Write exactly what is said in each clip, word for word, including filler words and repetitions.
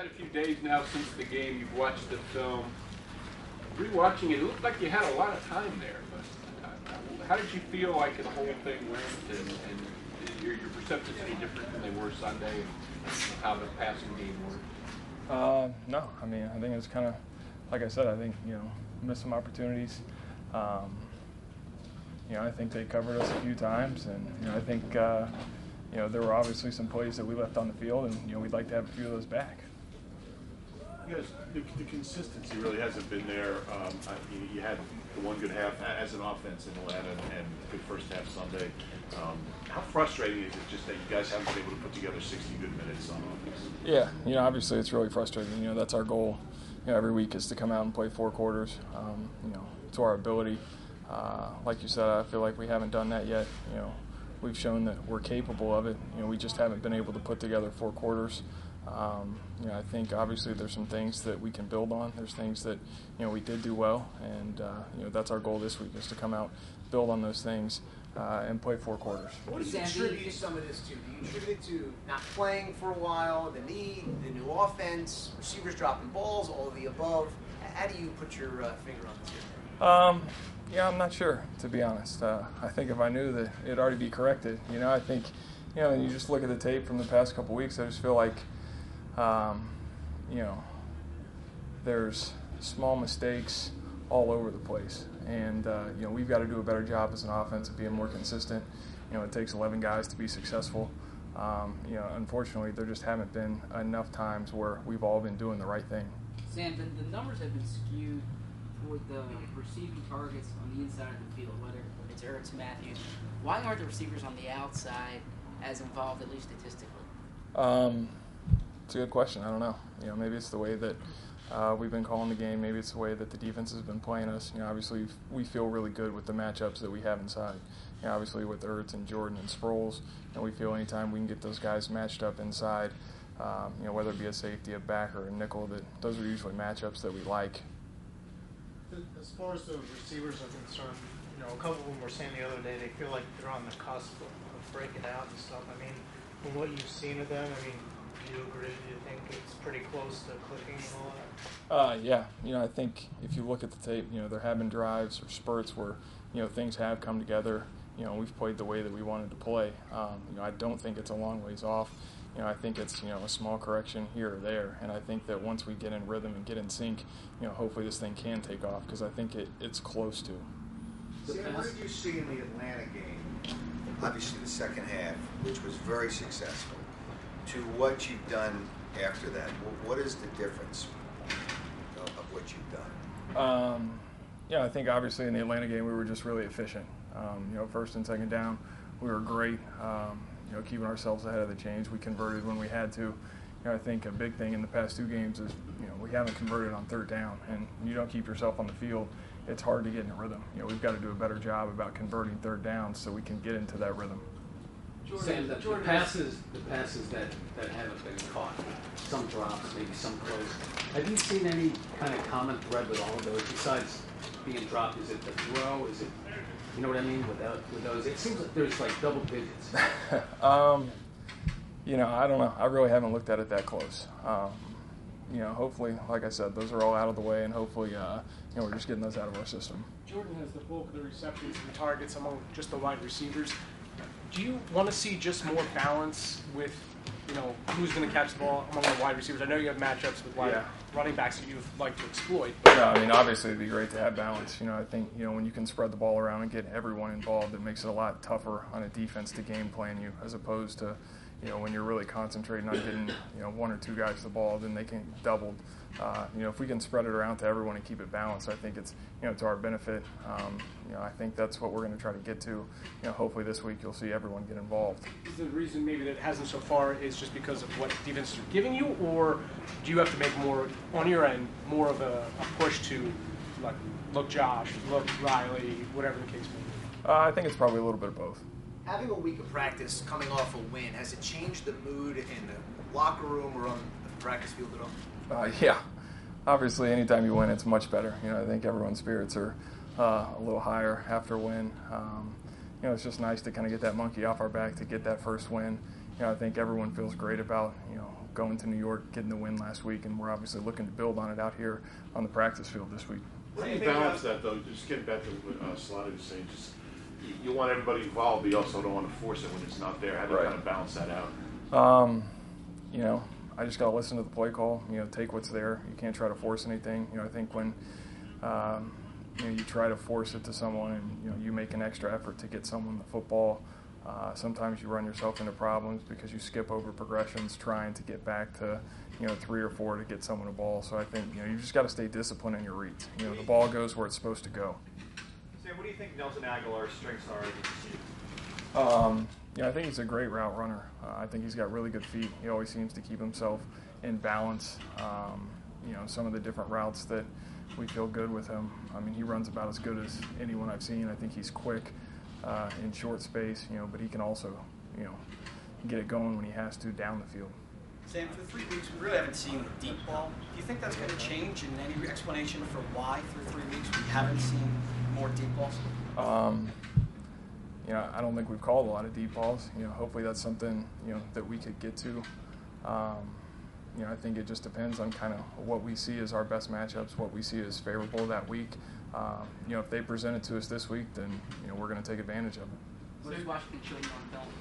had a few days now since the game. You've watched the film. Rewatching it, it looked like you had a lot of time there. But uh, how did you feel like the whole thing went, and, and your, your perceptions any different than they were Sunday, and how the passing game worked? Uh, no, I mean, I think it's kind of, like I said, I think, you know, missed some opportunities. Um, you know, I think they covered us a few times, and, you know, I think, uh, you know, there were obviously some plays that we left on the field, and, you know, we'd like to have a few of those back. Yes, the, the consistency really hasn't been there. Um, I, you, you had the one good half as an offense in Atlanta and good first half Sunday. Um, how frustrating is it just that you guys haven't been able to put together sixty good minutes on offense? Yeah, you know, obviously it's really frustrating. You know, that's our goal, you know, every week is to come out and play four quarters, um, you know, to our ability. Uh, like you said, I feel like we haven't done that yet. You know, we've shown that we're capable of it. You know, we just haven't been able to put together four quarters. Um, you know, I think obviously there's some things that we can build on. There's things that, you know, we did do well, and, uh, you know, that's our goal this week is to come out, build on those things, uh, and play four quarters. What do you attribute some of this to? Do you attribute it to not playing for a while, the need, the new offense, receivers dropping balls, all of the above? How do you put your uh, finger on this here? Um, yeah, I'm not sure, to be honest. Uh, I think if I knew that it'd already be corrected. You know, I think, you know, you just look at the tape from the past couple weeks, I just feel like, Um, you know, there's small mistakes all over the place. And, uh, you know, we've got to do a better job as an offense of being more consistent. You know, it takes eleven guys to be successful. Um, you know, unfortunately, there just haven't been enough times where we've all been doing the right thing. Sam, the, the numbers have been skewed toward the receiving targets on the inside of the field, whether it's Ertz, Matthews. Why aren't the receivers on the outside as involved, at least statistically? Um, It's a good question. I don't know. You know, maybe it's the way that uh, we've been calling the game. Maybe it's the way that the defense has been playing us. You know, obviously we feel really good with the matchups that we have inside. You know, obviously with Ertz and Jordan and Sproles, and we feel anytime we can get those guys matched up inside, um, you know, whether it be a safety, a back, or a nickel, that those are usually matchups that we like. As far as the receivers are concerned, you know, a couple of them were saying the other day they feel like they're on the cusp of, of breaking out and stuff. I mean, from what you've seen of them, I mean, do you agree? Do you think it's pretty close to clicking and all that? Uh, yeah. You know, I think if you look at the tape, you know, there have been drives or spurts where, you know, things have come together. You know, we've played the way that we wanted to play. Um, you know, I don't think it's a long ways off. You know, I think it's, you know, a small correction here or there. And I think that once we get in rhythm and get in sync, you know, hopefully this thing can take off because I think it, it's close to. Sam, what did you see in the Atlanta game? Obviously the second half, which was very successful, to what you've done after that. What is the difference of, of what you've done? Um, yeah, I think obviously in the Atlanta game we were just really efficient. Um, you know, first and second down, we were great. Um, you know, keeping ourselves ahead of the chains. We converted when we had to. You know, I think a big thing in the past two games is, you know, we haven't converted on third down, and you don't keep yourself on the field, it's hard to get in a rhythm. You know, we've got to do a better job about converting third down so we can get into that rhythm. Jordan, Sam, the, the passes, the passes that, that haven't been caught, some drops, maybe some close. Have you seen any kind of common thread with all of those besides being dropped? Is it the throw? Is it, you know what I mean, with, that, with those? It seems like there's like double digits. um, you know, I don't know. I really haven't looked at it that close. Um, you know, hopefully, like I said, those are all out of the way, and hopefully, uh, you know, we're just getting those out of our system. Jordan has the bulk of the receptions and targets among just the wide receivers. Do you want to see just more balance with, you know, who's going to catch the ball among the wide receivers? I know you have matchups with wide yeah. running backs that you'd like to exploit. But no, I mean, obviously it'd be great to have balance. You know, I think, you know, when you can spread the ball around and get everyone involved, it makes it a lot tougher on a defense to game plan you, as opposed to, you know, when you're really concentrating on getting, you know, one or two guys the ball, then they can double. Uh, you know, if we can spread it around to everyone and keep it balanced, I think it's, you know, to our benefit. Um, you know, I think that's what we're going to try to get to. You know, hopefully this week you'll see everyone get involved. Is the reason maybe that it hasn't so far is just because of what defenses are giving you, or do you have to make more, on your end, more of a, a push to, like, look Josh, look Riley, whatever the case may be? Uh, I think it's probably a little bit of both. Having a week of practice coming off a win, has it changed the mood in the locker room or on the practice field at all? Uh, yeah, obviously anytime you win it's much better. You know, I think everyone's spirits are uh, a little higher after a win. Um, you know, it's just nice to kind of get that monkey off our back to get that first win. you know, I think everyone feels great about, you know, going to New York, getting the win last week, and we're obviously looking to build on it out here on the practice field this week. How do you balance that, though? Just getting back to what uh, Solana was saying, just you, you want everybody involved, but you also don't want to force it when it's not there. How do you Right. kind of balance that out? Um, you know, I just got to listen to the play call, you know, take what's there. You can't try to force anything. You know, I think when, um, you know, you try to force it to someone and, you know, you make an extra effort to get someone the football, uh, sometimes you run yourself into problems because you skip over progressions trying to get back to, you know, three or four to get someone a ball. So I think, you know, you just got to stay disciplined in your reads. You know, the ball goes where it's supposed to go. Sam, what do you think Nelson Aguilar's strengths are as a receiver? Um, yeah, I think he's a great route runner. Uh, I think he's got really good feet. He always seems to keep himself in balance. Um, you know, some of the different routes that we feel good with him. I mean, he runs about as good as anyone I've seen. I think he's quick uh, in short space, you know, but he can also, you know, get it going when he has to down the field. Sam, for three weeks, we really haven't seen the deep ball. Do you think that's going to change, and any explanation for why through three weeks we haven't seen more deep balls? Um, you know, I don't think we've called a lot of deep balls. You know, hopefully that's something, you know, that we could get to. Um, you know, I think it just depends on kind of what we see as our best matchups, what we see as favorable that week. Um, you know, if they present it to us this week, then, you know, we're going to take advantage of it. What does Washington show you on film?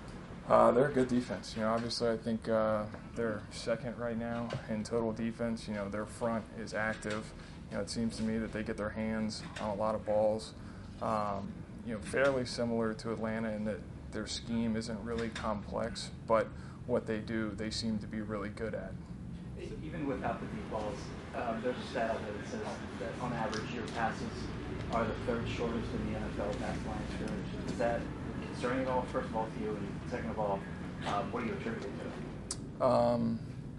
Uh, they're a good defense. You know, obviously I think uh, they're second right now in total defense. You know, their front is active. You know, it seems to me that they get their hands on a lot of balls. Um, you know, fairly similar to Atlanta in that their scheme isn't really complex, but what they do, they seem to be really good at. Even without the deep balls, um, there's a stat out there that says that on average your passes are the third shortest in the N F L pass line scrimmage. Is that concerning at all, first of all, to you, and second of all, um, what do you attribute it to? Um,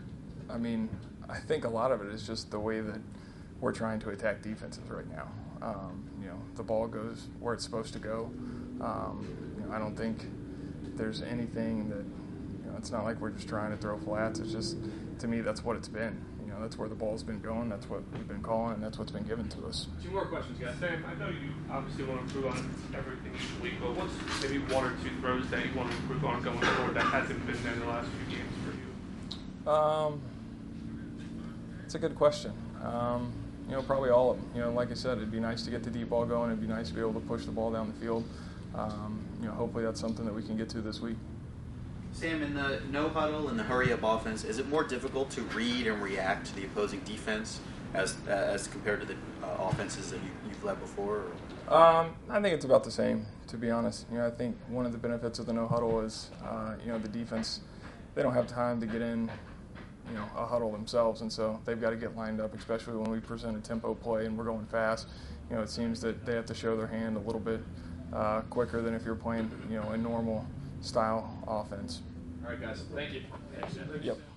I mean, I think a lot of it is just the way that we're trying to attack defenses right now. Um, you know, the ball goes where it's supposed to go. Um, you know, I don't think there's anything that, you know, it's not like we're just trying to throw flats. It's just, to me, that's what it's been. You know, that's where the ball's been going. That's what we've been calling, and that's what's been given to us. Two more questions, guys. Sam, I know you obviously want to improve on everything each week, but what's maybe one or two throws that you want to improve on going forward that hasn't been there in the last few games for you? Um, it's a good question. Um, you know, probably all of them. You know, like I said, it'd be nice to get the deep ball going. It'd be nice to be able to push the ball down the field. Um, you know, hopefully that's something that we can get to this week. Sam, in the no huddle and the hurry up offense, is it more difficult to read and react to the opposing defense as as compared to the uh, offenses that you, you've led before? Or? Um, I think it's about the same, to be honest. You know, I think one of the benefits of the no huddle is, uh, you know, the defense, they don't have time to get in, you know, a huddle themselves, and so they've got to get lined up, especially when we present a tempo play and we're going fast. You know, it seems that they have to show their hand a little bit uh, quicker than if you're playing, you know, a normal style offense. All right, guys. Thank you. Yep.